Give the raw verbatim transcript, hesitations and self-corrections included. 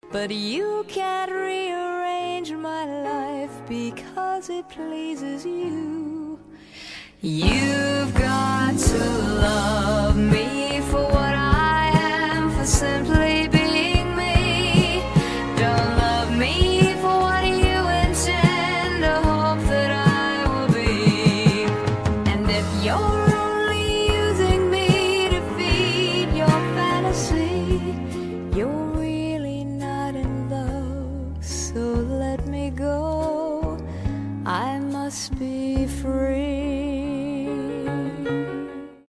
But you can't rearrange my life because it pleases you. You've got to love me for what I am, for simply being me. Don't love me for what you intend or hope that I will be. And if you're only using me to feed your fantasy, you're really not in love. So let me go. I must be